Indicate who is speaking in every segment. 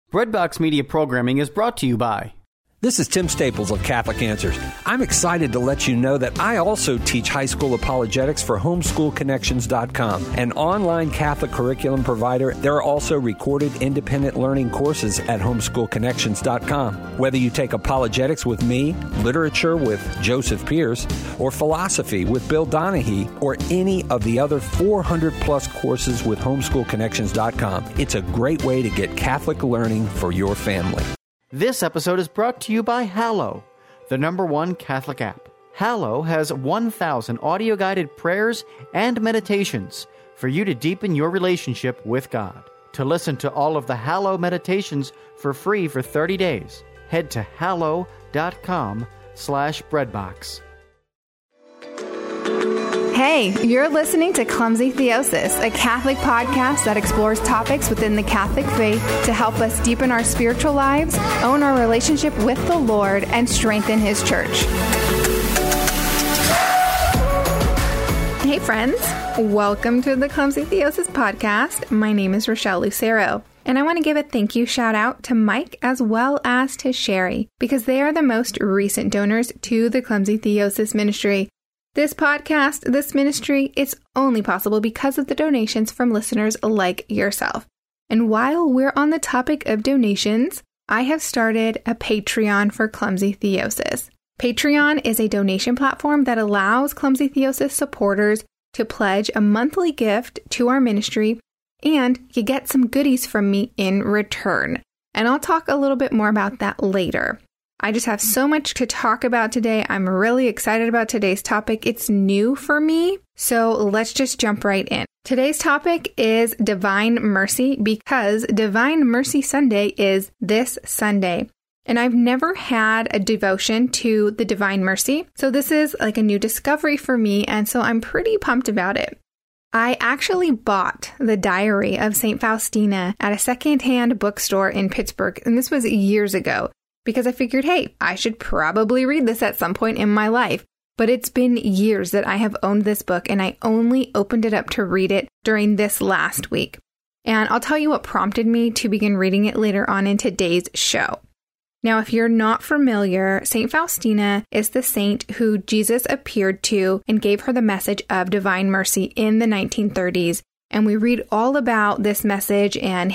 Speaker 1: Breadbox Media programming is brought to you by...
Speaker 2: This is Tim Staples of Catholic Answers. I'm excited to let you know that I also teach high school apologetics for homeschoolconnections.com, an online Catholic curriculum provider. There are also recorded independent learning courses at homeschoolconnections.com. Whether you take apologetics with me, literature with Joseph Pierce, or philosophy with Bill Donahue, or any of the other 400-plus courses with homeschoolconnections.com, it's a great way to get Catholic learning for your family.
Speaker 1: This episode is brought to you by Hallow, the #1 Catholic app. Hallow has 1,000 audio-guided prayers and meditations for you to deepen your relationship with God. To listen to all of the Hallow meditations for free for 30 days, head to hallow.com/breadbox.
Speaker 3: Hey, you're listening to Clumsy Theosis, a Catholic podcast that explores topics within the Catholic faith to help us deepen our spiritual lives, own our relationship with the Lord, and strengthen His church. Hey friends, welcome to the Clumsy Theosis podcast. My name is Rochelle Lucero, and I want to give a thank you shout out to Mike as well as to Sherry, because they are the most recent donors to the Clumsy Theosis ministry. This podcast, this ministry, it's only possible because of the donations from listeners like yourself. And while we're on the topic of donations, I have started a Patreon for Clumsy Theosis. Patreon is a donation platform that allows Clumsy Theosis supporters to pledge a monthly gift to our ministry, and you get some goodies from me in return. And I'll talk a little bit more about that later. I just have so much to talk about today. I'm really excited about today's topic. It's new for me, so let's just jump right in. Today's topic is Divine Mercy because Divine Mercy Sunday is this Sunday. And I've never had a devotion to the Divine Mercy, so this is like a new discovery for me, and so I'm pretty pumped about it. I actually bought the Diary of St. Faustina at a secondhand bookstore in Pittsburgh, and this was years ago. Because I figured, hey, I should probably read this at some point in my life. But it's been years that I have owned this book, and I only opened it up to read it during this last week. And I'll tell you what prompted me to begin reading it later on in today's show. Now, if you're not familiar, St. Faustina is the saint who Jesus appeared to and gave her the message of divine mercy in the 1930s. And we read all about this message and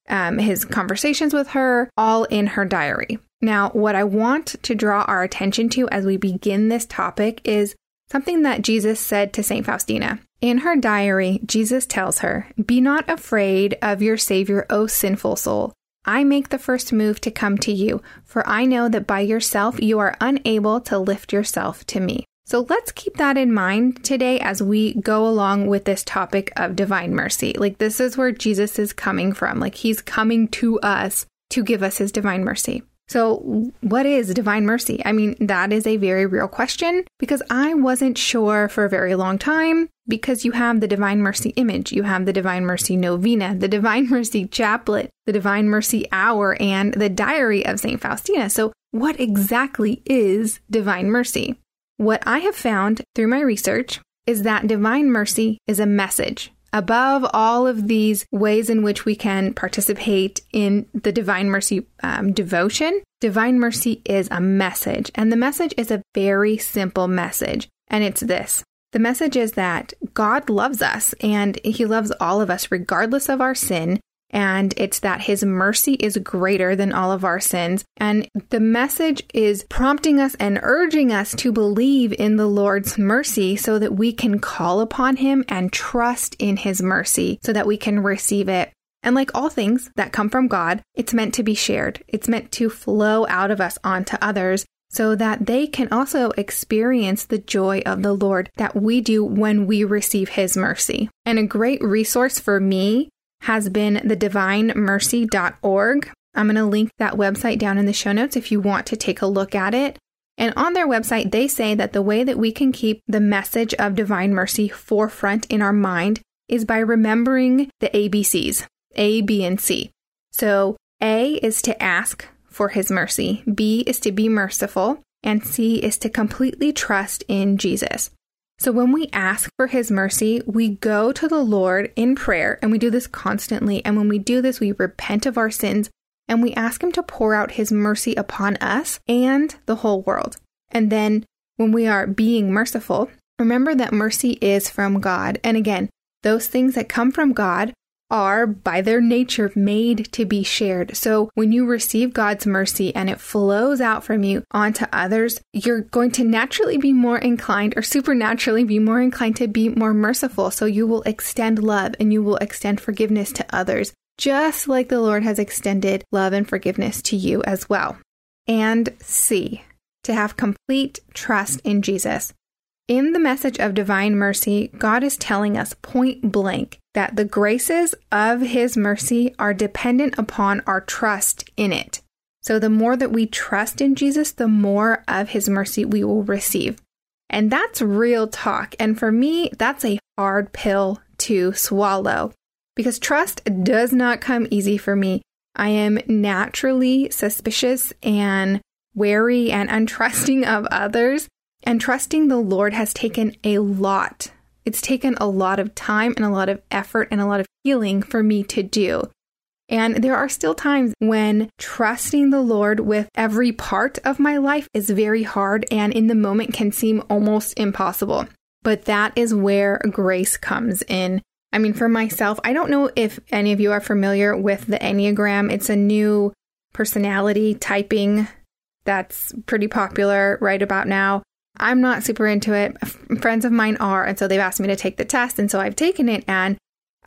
Speaker 3: his conversations with her, all in her diary. Now, what I want to draw our attention to as we begin this topic is something that Jesus said to St. Faustina. In her diary, Jesus tells her, "Be not afraid of your Savior, O sinful soul. I make the first move to come to you, for I know that by yourself you are unable to lift yourself to me." So let's keep that in mind today as we go along with this topic of divine mercy. Like, this is where Jesus is coming from. Like, he's coming to us to give us his divine mercy. So what is divine mercy? I mean, that is a very real question because I wasn't sure for a very long time, because you have the Divine Mercy image, you have the Divine Mercy Novena, the Divine Mercy Chaplet, the Divine Mercy Hour, and the Diary of St. Faustina. So what exactly is divine mercy? What I have found through my research is that divine mercy is a message. Above all of these ways in which we can participate in the Divine Mercy devotion, Divine Mercy is a message. And the message is a very simple message. And it's this. The message is that God loves us and he loves all of us regardless of our sin. And it's that his mercy is greater than all of our sins. And the message is prompting us and urging us to believe in the Lord's mercy so that we can call upon him and trust in his mercy so that we can receive it. And like all things that come from God, it's meant to be shared. It's meant to flow out of us onto others so that they can also experience the joy of the Lord that we do when we receive his mercy. And a great resource for me has been the divinemercy.org. I'm going to link that website down in the show notes if you want to take a look at it. And on their website, they say that the way that we can keep the message of divine mercy forefront in our mind is by remembering the ABCs, A, B, and C. So A is to ask for his mercy, B is to be merciful, and C is to completely trust in Jesus. So when we ask for his mercy, we go to the Lord in prayer, and we do this constantly. And when we do this, we repent of our sins and we ask Him to pour out His mercy upon us and the whole world. And then when we are being merciful, remember that mercy is from God. And again, those things that come from God are by their nature made to be shared. So when you receive God's mercy and it flows out from you onto others, you're going to naturally be more inclined or supernaturally be more inclined to be more merciful. So you will extend love and you will extend forgiveness to others, just like the Lord has extended love and forgiveness to you as well. And C, to have complete trust in Jesus. In the message of divine mercy, God is telling us point blank that the graces of His mercy are dependent upon our trust in it. So the more that we trust in Jesus, the more of His mercy we will receive. And that's real talk. And for me, that's a hard pill to swallow because trust does not come easy for me. I am naturally suspicious and wary and untrusting of others. And trusting the Lord has taken a lot. It's taken a lot of time and a lot of effort and a lot of healing for me to do. And there are still times when trusting the Lord with every part of my life is very hard and in the moment can seem almost impossible. But that is where grace comes in. I mean, for myself, I don't know if any of you are familiar with the Enneagram. It's a new personality typing that's pretty popular right about now. I'm not super into it. Friends of mine are, and so they've asked me to take the test, and so I've taken it, and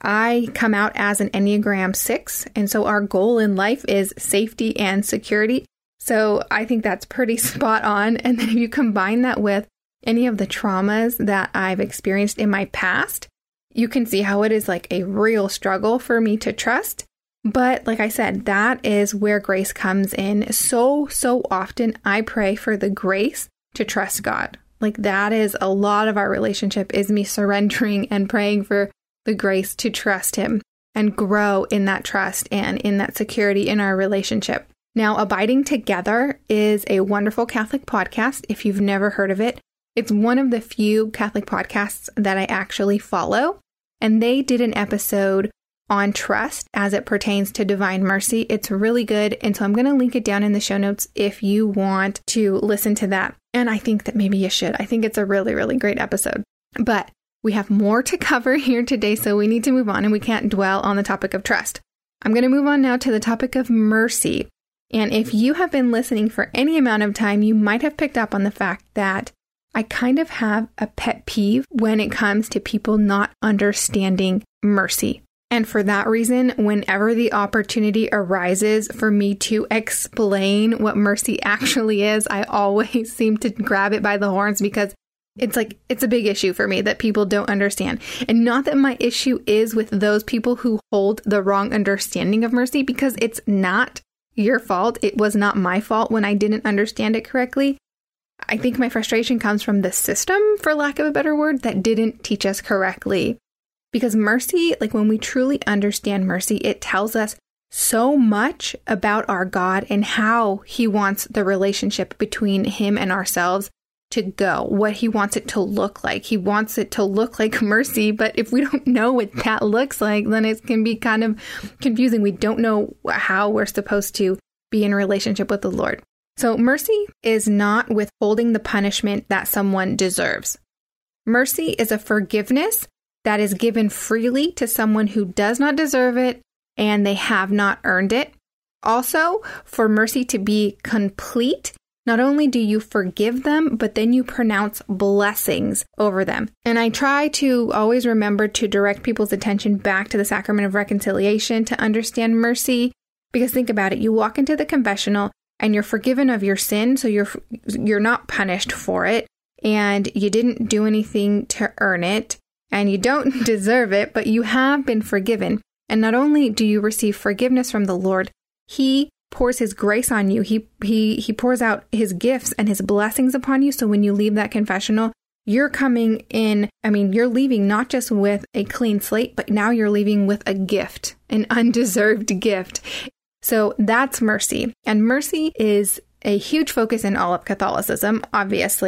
Speaker 3: I come out as an Enneagram 6, and so our goal in life is safety and security. So I think that's pretty spot on, and then if you combine that with any of the traumas that I've experienced in my past, you can see how it is like a real struggle for me to trust. But like I said, that is where grace comes in. So often I pray for the grace to trust God. Like that is a lot of our relationship is me surrendering and praying for the grace to trust Him and grow in that trust and in that security in our relationship. Now, Abiding Together is a wonderful Catholic podcast. If you've never heard of it, it's one of the few Catholic podcasts that I actually follow. And they did an episode on trust as it pertains to divine mercy. It's really good. And so I'm going to link it down in the show notes if you want to listen to that. And I think that maybe you should. I think it's a really, really great episode. But we have more to cover here today, so we need to move on and we can't dwell on the topic of trust. I'm going to move on now to the topic of mercy. And if you have been listening for any amount of time, you might have picked up on the fact that I kind of have a pet peeve when it comes to people not understanding mercy. And for that reason, whenever the opportunity arises for me to explain what mercy actually is, I always seem to grab it by the horns because it's a big issue for me that people don't understand. And not that my issue is with those people who hold the wrong understanding of mercy, because it's not your fault. It was not my fault when I didn't understand it correctly. I think my frustration comes from the system, for lack of a better word, that didn't teach us correctly. Because mercy, like when we truly understand mercy, it tells us so much about our God and how He wants the relationship between Him and ourselves to go, what He wants it to look like. He wants it to look like mercy, but if we don't know what that looks like, then it can be kind of confusing. We don't know how we're supposed to be in a relationship with the Lord. So mercy is not withholding the punishment that someone deserves. Mercy is a forgiveness that is given freely to someone who does not deserve it and they have not earned it. Also, for mercy to be complete, not only do you forgive them, but then you pronounce blessings over them. And I try to always remember to direct people's attention back to the sacrament of reconciliation to understand mercy. Because think about it, you walk into the confessional and you're forgiven of your sin, so you're not punished for it, and you didn't do anything to earn it, and you don't deserve it, but you have been forgiven. And not only do you receive forgiveness from the Lord, He pours His grace on you. He pours out His gifts and His blessings upon you. So when you leave that confessional, you're coming in, you're leaving not just with a clean slate, but now you're leaving with a gift, an undeserved gift. So that's mercy. And mercy is a huge focus in all of Catholicism, obviously.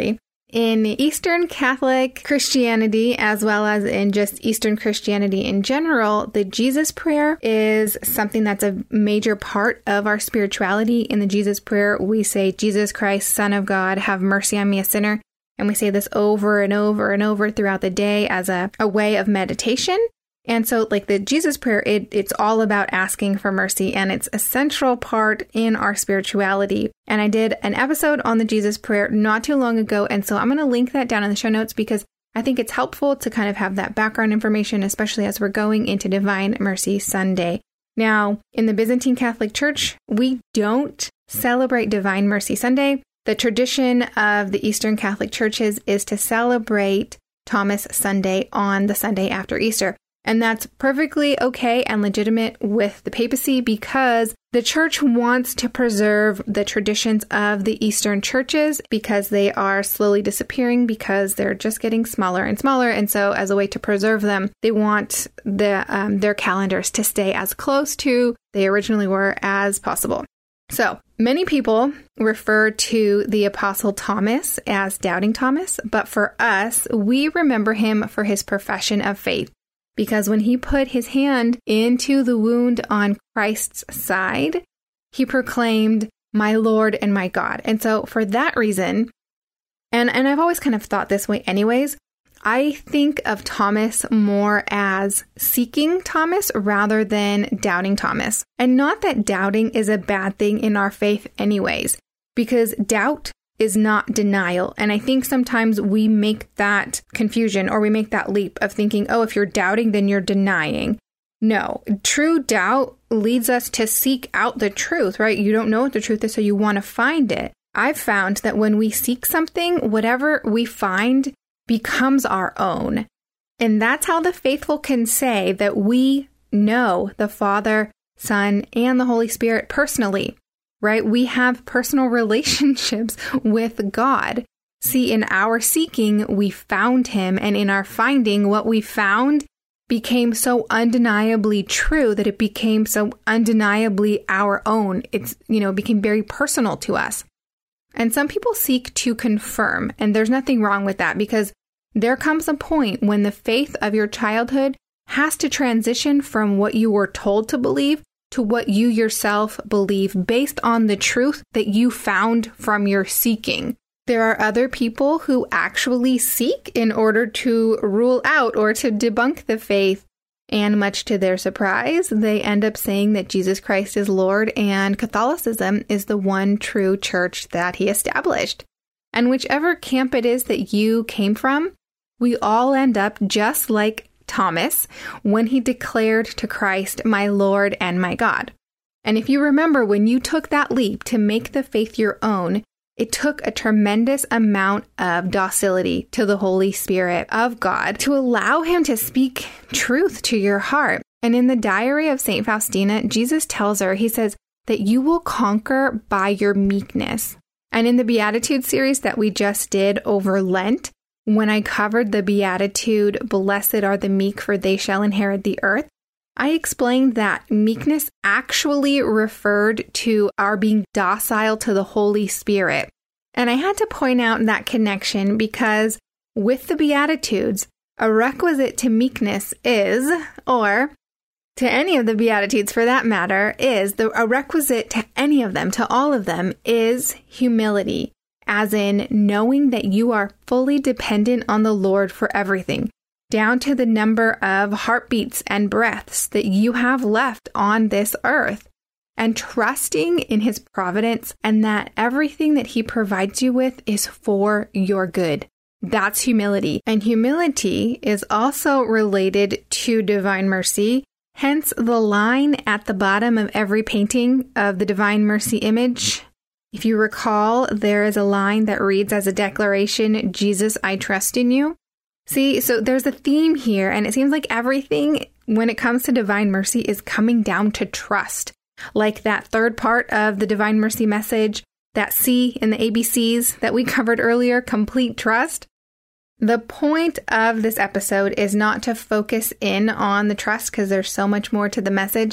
Speaker 3: In Eastern Catholic Christianity, as well as in just Eastern Christianity in general, the Jesus Prayer is something that's a major part of our spirituality. In the Jesus Prayer, we say, Jesus Christ, Son of God, have mercy on me, a sinner. And we say this over and over and over throughout the day as a way of meditation. And so like the Jesus Prayer, it's all about asking for mercy, and it's a central part in our spirituality. And I did an episode on the Jesus Prayer not too long ago. And so I'm going to link that down in the show notes because I think it's helpful to kind of have that background information, especially as we're going into Divine Mercy Sunday. Now, in the Byzantine Catholic Church, we don't celebrate Divine Mercy Sunday. The tradition of the Eastern Catholic Churches is to celebrate Thomas Sunday on the Sunday after Easter. And that's perfectly okay and legitimate with the papacy because the church wants to preserve the traditions of the Eastern churches because they are slowly disappearing because they're just getting smaller and smaller. And so as a way to preserve them, they want their calendars to stay as close to they originally were as possible. So many people refer to the Apostle Thomas as Doubting Thomas, but for us, we remember him for his profession of faith. Because when he put his hand into the wound on Christ's side, he proclaimed, my Lord and my God. And so for that reason, and I've always kind of thought this way anyways, I think of Thomas more as seeking Thomas rather than doubting Thomas. And not that doubting is a bad thing in our faith anyways, because doubt is not denial. And I think sometimes we make that confusion or we make that leap of thinking, oh, if you're doubting, then you're denying. No, true doubt leads us to seek out the truth, right? You don't know what the truth is, so you want to find it. I've found that when we seek something, whatever we find becomes our own. And that's how the faithful can say that we know the Father, Son, and the Holy Spirit personally. Right? We have personal relationships with God. See, in our seeking, we found him, and in our finding, what we found became so undeniably true that it became so undeniably our own. It's, became very personal to us. And some people seek to confirm, and there's nothing wrong with that because there comes a point when the faith of your childhood has to transition from what you were told to believe to what you yourself believe based on the truth that you found from your seeking. There are other people who actually seek in order to rule out or to debunk the faith. And much to their surprise, they end up saying that Jesus Christ is Lord and Catholicism is the one true church that he established. And whichever camp it is that you came from, we all end up just like Thomas when he declared to Christ, my Lord and my God. And if you remember, when you took that leap to make the faith your own, it took a tremendous amount of docility to the Holy Spirit of God to allow him to speak truth to your heart. And in the diary of St. Faustina, Jesus tells her, he says, that you will conquer by your meekness. And in the Beatitude series that we just did over Lent, when I covered the Beatitude, blessed are the meek, for they shall inherit the earth, I explained that meekness actually referred to our being docile to the Holy Spirit. And I had to point out that connection because with the Beatitudes, a requisite to meekness is, or to any of the Beatitudes for that matter, a requisite to any of them, to all of them, is humility. As in knowing that you are fully dependent on the Lord for everything, down to the number of heartbeats and breaths that you have left on this earth, and trusting in his providence and that everything that he provides you with is for your good. That's humility. And humility is also related to divine mercy. Hence the line at the bottom of every painting of the Divine Mercy image. If you recall, there is a line that reads as a declaration, Jesus, I trust in you. See, so there's a theme here, and it seems like everything when it comes to divine mercy is coming down to trust. Like that third part of the Divine Mercy message, that C in the ABCs that we covered earlier, complete trust. The point of this episode is not to focus in on the trust because there's so much more to the message.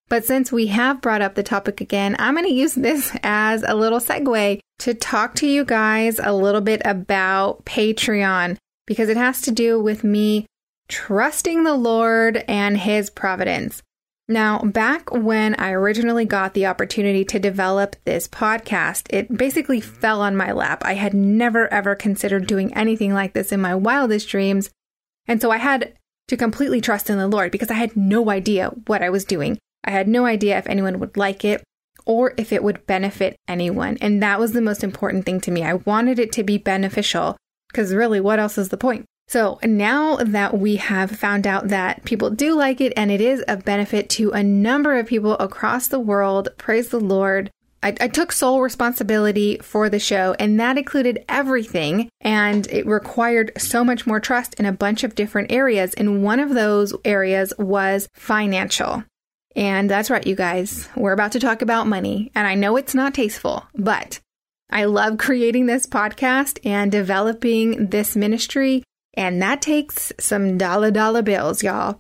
Speaker 3: But since we have brought up the topic again, I'm going to use this as a little segue to talk to you guys a little bit about Patreon, because it has to do with me trusting the Lord and His providence. Now, back when I originally got the opportunity to develop this podcast, it basically fell on my lap. I had never, ever considered doing anything like this in my wildest dreams. And so I had to completely trust in the Lord because I had no idea what I was doing. I had no idea if anyone would like it or if it would benefit anyone. And that was the most important thing to me. I wanted it to be beneficial because really, what else is the point? So now that we have found out that people do like it and it is of benefit to a number of people across the world, praise the Lord, I took sole responsibility for the show, and that included everything. And it required so much more trust in a bunch of different areas. And one of those areas was financial. And that's right, you guys, we're about to talk about money. And I know it's not tasteful, but I love creating this podcast and developing this ministry. And that takes some dollar bills, y'all.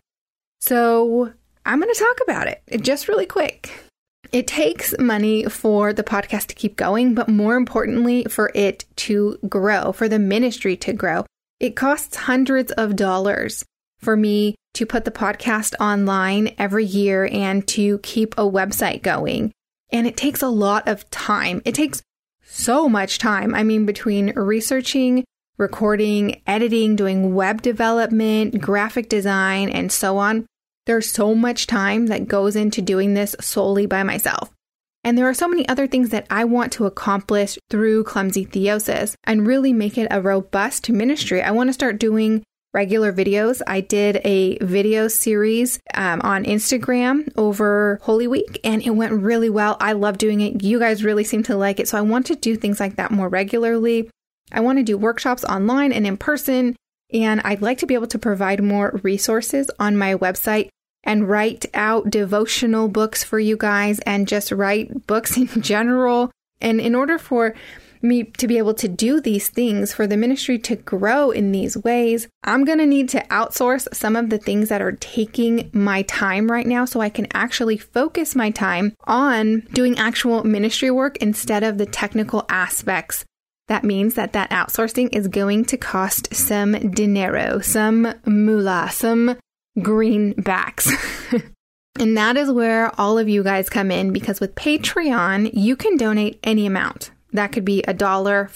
Speaker 3: So I'm going to talk about it just really quick. It takes money for the podcast to keep going, but more importantly, for it to grow, for the ministry to grow. It costs hundreds of dollars for me to put the podcast online every year and to keep a website going. And it takes a lot of time. It takes so much time. I mean, between researching, recording, editing, doing web development, graphic design, and so on, there's so much time that goes into doing this solely by myself. And there are so many other things that I want to accomplish through Clumsy Theosis and really make it a robust ministry. I want to start doing regular videos. I did a video series on Instagram over Holy Week, and it went really well. I love doing it. You guys really seem to like it. So I want to do things like that more regularly. I want to do workshops online and in person, and I'd like to be able to provide more resources on my website and write out devotional books for you guys and just write books in general. And in order for me to be able to do these things, for the ministry to grow in these ways, I'm going to need to outsource some of the things that are taking my time right now so I can actually focus my time on doing actual ministry work instead of the technical aspects. That means that outsourcing is going to cost some dinero, some moolah, some greenbacks. And that is where all of you guys come in, because with Patreon, you can donate any amount. That could be $1, $5,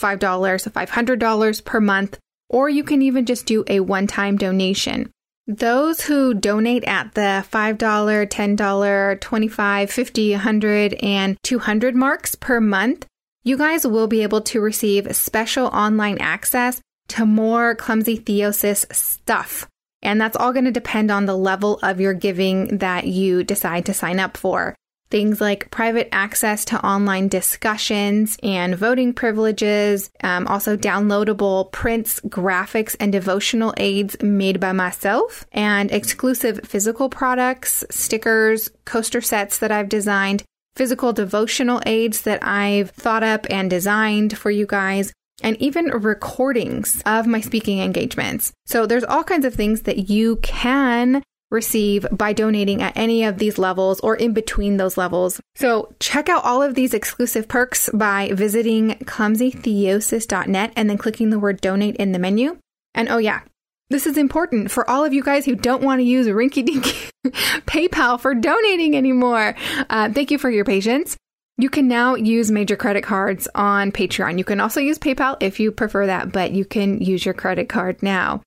Speaker 3: $500 per month, or you can even just do a one-time donation. Those who donate at the $5, $10, $25, $50, $100, and $200 marks per month, you guys will be able to receive special online access to more Clumsy Theosis stuff. And that's all going to depend on the level of your giving that you decide to sign up for. Things like private access to online discussions and voting privileges, also downloadable prints, graphics, and devotional aids made by myself, and exclusive physical products, stickers, coaster sets that I've designed, physical devotional aids that I've thought up and designed for you guys, and even recordings of my speaking engagements. So there's all kinds of things that you can receive by donating at any of these levels or in between those levels. So check out all of these exclusive perks by visiting clumsytheosis.net and then clicking the word donate in the menu. And oh yeah, this is important for all of you guys who don't want to use rinky-dinky PayPal for donating anymore. Thank you for your patience. You can now use major credit cards on Patreon. You can also use PayPal if you prefer that, but you can use your credit card now.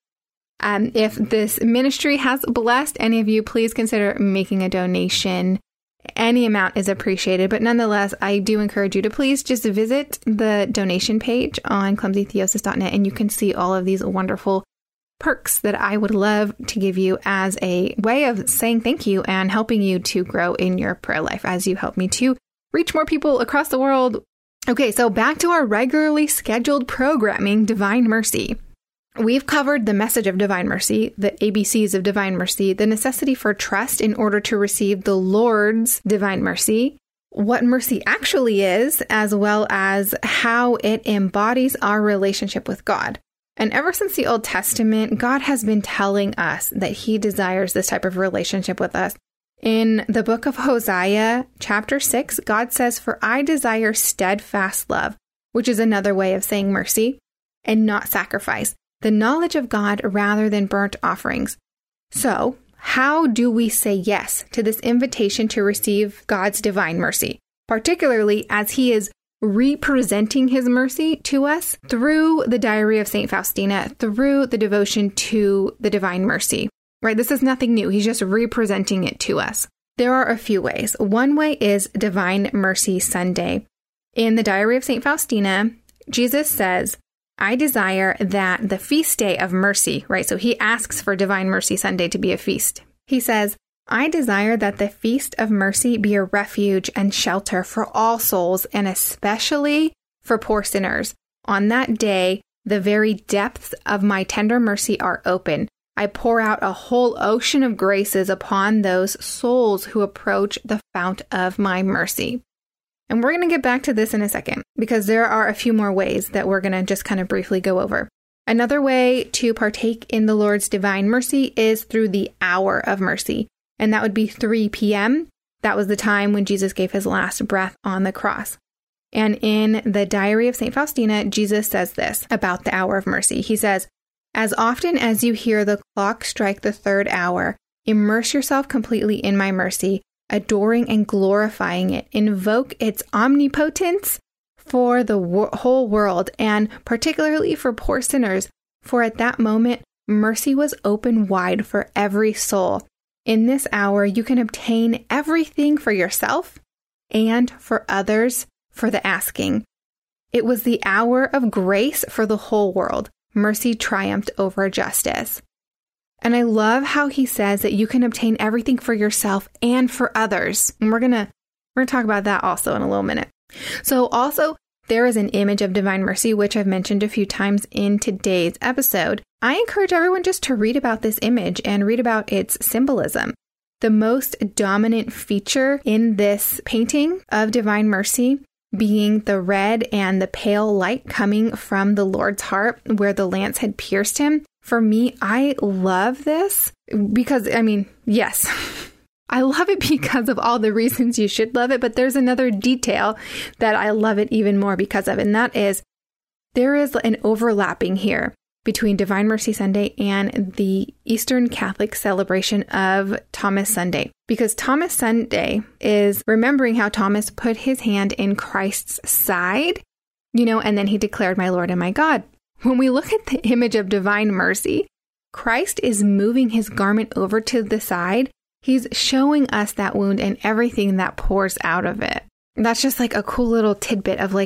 Speaker 3: If this ministry has blessed any of you, please consider making a donation. Any amount is appreciated, but nonetheless, I do encourage you to please just visit the donation page on clumsytheosis.net, and you can see all of these wonderful perks that I would love to give you as a way of saying thank you and helping you to grow in your prayer life as you help me to reach more people across the world. Okay, so back to our regularly scheduled programming, Divine Mercy. We've covered the message of divine mercy, the ABCs of divine mercy, the necessity for trust in order to receive the Lord's divine mercy, what mercy actually is, as well as how it embodies our relationship with God. And ever since the Old Testament, God has been telling us that He desires this type of relationship with us. In the book of Hosea, chapter 6, God says, "For I desire steadfast love," which is another way of saying mercy, "and not sacrifice, the knowledge of God rather than burnt offerings." So, how do we say yes to this invitation to receive God's divine mercy, particularly as he is representing his mercy to us through the Diary of St. Faustina, through the devotion to the divine mercy, right? This is nothing new. He's just representing it to us. There are a few ways. One way is Divine Mercy Sunday. In the Diary of St. Faustina, Jesus says, "I desire that the feast day of mercy," right? So he asks for Divine Mercy Sunday to be a feast. He says, "I desire that the feast of mercy be a refuge and shelter for all souls, and especially for poor sinners. On that day, the very depths of my tender mercy are open. I pour out a whole ocean of graces upon those souls who approach the fount of my mercy." And we're going to get back to this in a second, because there are a few more ways that we're going to just kind of briefly go over. Another way to partake in the Lord's divine mercy is through the hour of mercy. And that would be 3 p.m. That was the time when Jesus gave his last breath on the cross. And in the Diary of St. Faustina, Jesus says this about the hour of mercy. He says, "As often as you hear the clock strike the 3rd hour, immerse yourself completely in my mercy, adoring and glorifying it. Invoke its omnipotence for the whole world, and particularly for poor sinners, for at that moment, mercy was open wide for every soul. In this hour, you can obtain everything for yourself and for others for the asking. It was the hour of grace for the whole world. Mercy triumphed over justice." And I love how he says that you can obtain everything for yourself and for others. And we're gonna talk about that also in a little minute. So also, there is an image of divine mercy, which I've mentioned a few times in today's episode. I encourage everyone just to read about this image and read about its symbolism. The most dominant feature in this painting of divine mercy being the red and the pale light coming from the Lord's heart where the lance had pierced him. For me, I love this because, yes, I love it because of all the reasons you should love it, but there's another detail that I love it even more because of, and that is there is an overlapping here between Divine Mercy Sunday and the Eastern Catholic celebration of Thomas Sunday. Because Thomas Sunday is remembering how Thomas put his hand in Christ's side, and then he declared, "My Lord and my God." When we look at the image of divine mercy, Christ is moving his garment over to the side. He's showing us that wound and everything that pours out of it. That's just like a cool little tidbit of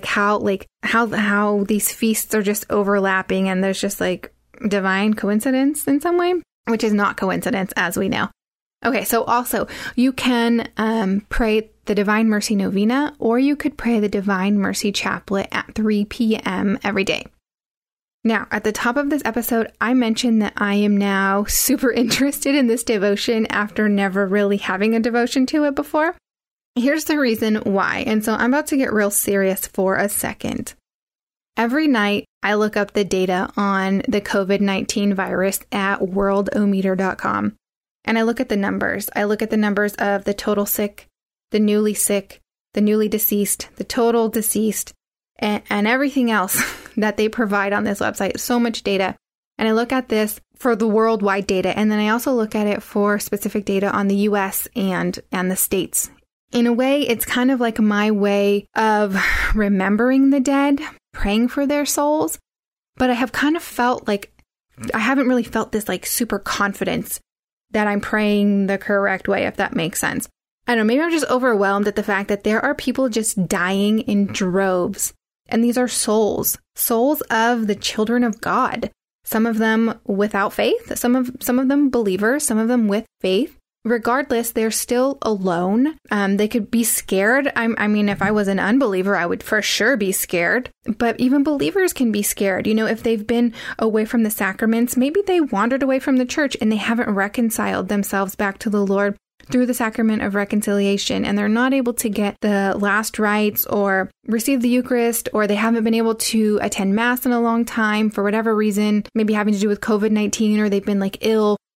Speaker 3: how these feasts are just overlapping, and there's just like divine coincidence in some way, which is not coincidence, as we know. Okay, so also you can pray the Divine Mercy Novena, or you could pray the Divine Mercy Chaplet at 3 p.m. every day. Now, at the top of this episode, I mentioned that I am now super interested in this devotion after never really having a devotion to it before. Here's the reason why. And so I'm about to get real serious for a second. Every night, I look up the data on the COVID-19 virus at worldometer.com. And I look at the numbers. I look at the numbers of the total sick, the newly deceased, the total deceased, and everything else that they provide on this website. So much data. And I look at this for the worldwide data. And then I also look at it for specific data on the US and the States. In a way, it's kind of like my way of remembering the dead, praying for their souls. But I have kind of felt like I haven't really felt this like super confidence that I'm praying the correct way, if that makes sense. I don't know, maybe I'm just overwhelmed at the fact that there are people just dying in droves. And these are souls of the children of God. Some of them without faith, some of them believers, some of them with faith. Regardless, they're still alone. They could be scared. I mean, if I was an unbeliever, I would for sure be scared. But even believers can be scared. If they've been away from the sacraments, maybe they wandered away from the church and they haven't reconciled themselves back to the Lord through the sacrament of reconciliation, and they're not able to get the last rites or receive the Eucharist, or they haven't been able to attend Mass in a long time for whatever reason, maybe having to do with COVID-19, or they've been like ill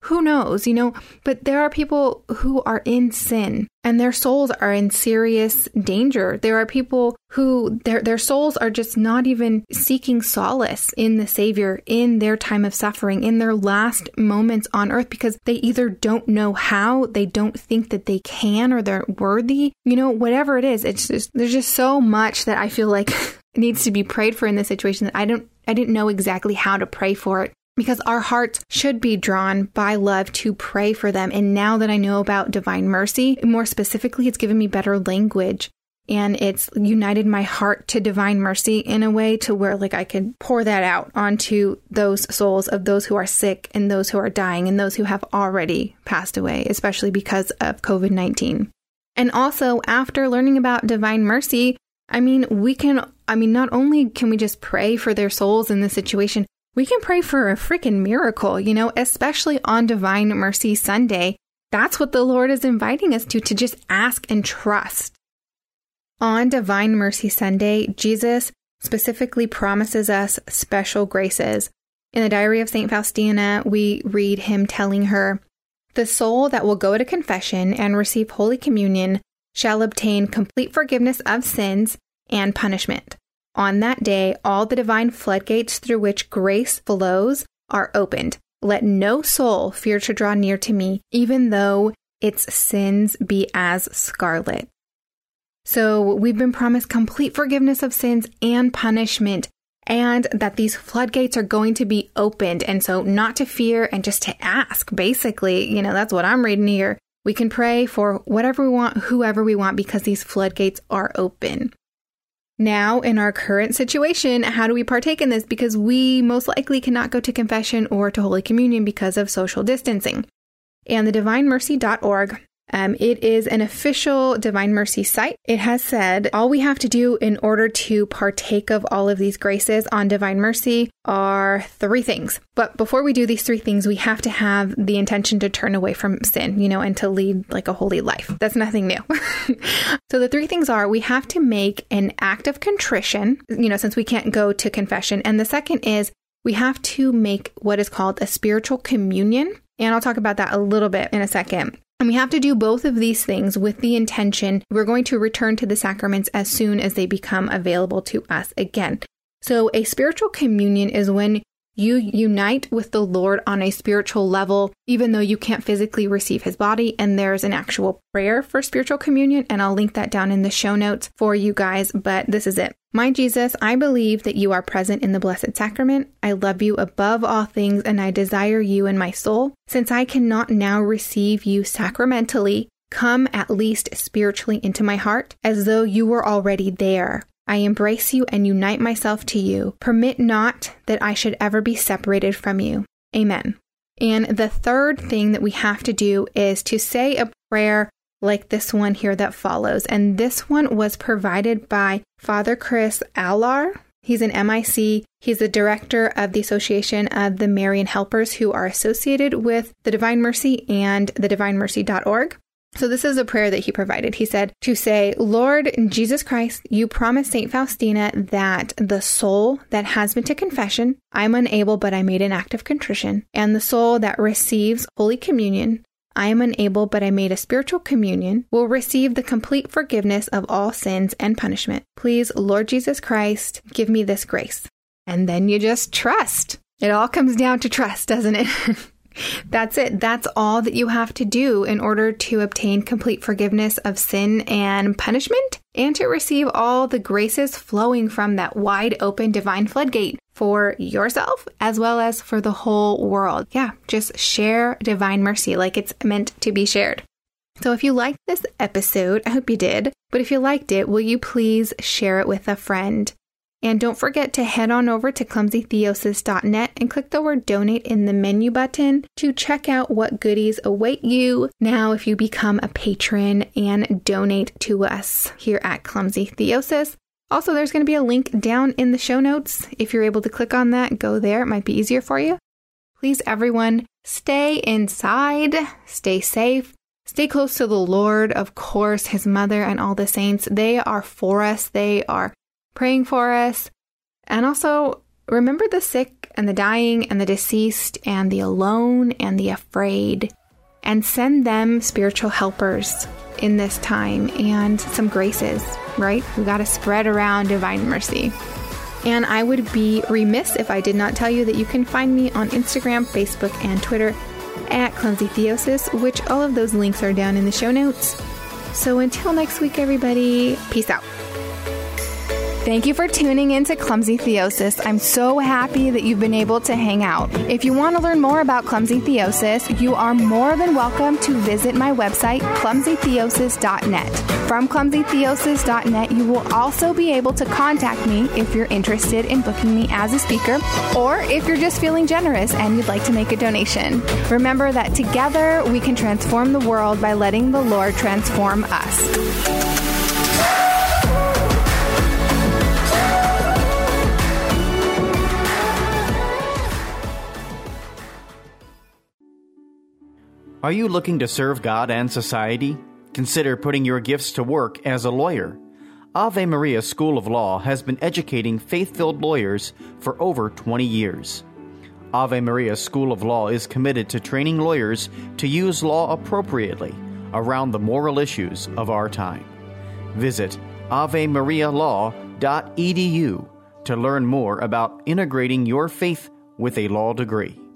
Speaker 3: Who knows, but there are people who are in sin and their souls are in serious danger. There are people who their souls are just not even seeking solace in the Savior in their time of suffering, in their last moments on earth, because they either don't know how, they don't think that they can, or they're worthy, whatever it is. There's just so much that I feel like needs to be prayed for in this situation that I didn't know exactly how to pray for it. Because our hearts should be drawn by love to pray for them. And now that I know about divine mercy, more specifically, it's given me better language. And it's united my heart to divine mercy in a way to where I can pour that out onto those souls of those who are sick and those who are dying and those who have already passed away, especially because of COVID-19. And also, after learning about divine mercy, not only can we just pray for their souls in this situation, we can pray for a freaking miracle, especially on Divine Mercy Sunday. That's what the Lord is inviting us to just ask and trust. On Divine Mercy Sunday, Jesus specifically promises us special graces. In the Diary of St. Faustina, we read him telling her, "The soul that will go to confession and receive Holy Communion shall obtain complete forgiveness of sins and punishment. On that day, all the divine floodgates through which grace flows are opened. Let no soul fear to draw near to me, even though its sins be as scarlet." So we've been promised complete forgiveness of sins and punishment, and that these floodgates are going to be opened. And so not to fear and just to ask, basically, that's what I'm reading here. We can pray for whatever we want, whoever we want, because these floodgates are open. Now, in our current situation, how do we partake in this? Because we most likely cannot go to confession or to Holy Communion because of social distancing. And the divinemercy.org, it is an official Divine Mercy site. It has said all we have to do in order to partake of all of these graces on Divine Mercy are 3 things. But before we do these 3 things, we have to have the intention to turn away from sin, and to lead a holy life. That's nothing new. So the 3 things are, we have to make an act of contrition, since we can't go to confession. And the second is we have to make what is called a spiritual communion. And I'll talk about that a little bit in a second. And we have to do both of these things with the intention we're going to return to the sacraments as soon as they become available to us again. So a spiritual communion is when you unite with the Lord on a spiritual level, even though you can't physically receive his body. And there's an actual prayer for spiritual communion, and I'll link that down in the show notes for you guys. But this is it. My Jesus, I believe that you are present in the Blessed Sacrament. I love you above all things, and I desire you in my soul. Since I cannot now receive you sacramentally, come at least spiritually into my heart, as though you were already there. I embrace you and unite myself to you. Permit not that I should ever be separated from you. Amen. And the third thing that we have to do is to say a prayer like this one here that follows. And this one was provided by Father Chris Allar. He's an MIC. He's the director of the Association of the Marian Helpers, who are associated with the Divine Mercy and the divinemercy.org. So this is a prayer that he provided. He said to say, Lord Jesus Christ, you promised St. Faustina that the soul that has been to confession, I'm unable, but I made an act of contrition, and the soul that receives Holy Communion, I am unable, but I made a spiritual communion, will receive the complete forgiveness of all sins and punishment. Please, Lord Jesus Christ, give me this grace. And then you just trust. It all comes down to trust, doesn't it? That's it. That's all that you have to do in order to obtain complete forgiveness of sin and punishment, and to receive all the graces flowing from that wide open divine floodgate for yourself as well as for the whole world. Yeah, just share divine mercy like it's meant to be shared. So if you liked this episode, I hope you did, but if you liked it, will you please share it with a friend? And don't forget to head on over to clumsytheosis.net and click the word donate in the menu button to check out what goodies await you now if you become a patron and donate to us here at Clumsy Theosis. Also, there's going to be a link down in the show notes. If you're able to click on that, go there. It might be easier for you. Please, everyone, stay inside, stay safe, stay close to the Lord, of course, his mother and all the saints. They are for us. They are praying for us. And also, Remember the sick and the dying and the deceased and the alone and the afraid, and send them spiritual helpers in this time and some graces, right? We got to spread around divine mercy. And I would be remiss if I did not tell you that you can find me on Instagram, Facebook, and Twitter at Clumsy Theosis, which all of those links are down in the show notes. So until next week, everybody, peace out. Thank you for tuning in to Clumsy Theosis. I'm so happy that you've been able to hang out. If you want to learn more about Clumsy Theosis, you are more than welcome to visit my website, clumsytheosis.net. From clumsytheosis.net, you will also be able to contact me if you're interested in booking me as a speaker, or if you're just feeling generous and you'd like to make a donation. Remember that together we can transform the world by letting the Lord transform us.
Speaker 1: Are you looking to serve God and society? Consider putting your gifts to work as a lawyer. Ave Maria School of Law has been educating faith-filled lawyers for over 20 years. Ave Maria School of Law is committed to training lawyers to use law appropriately around the moral issues of our time. Visit avemarialaw.edu to learn more about integrating your faith with a law degree.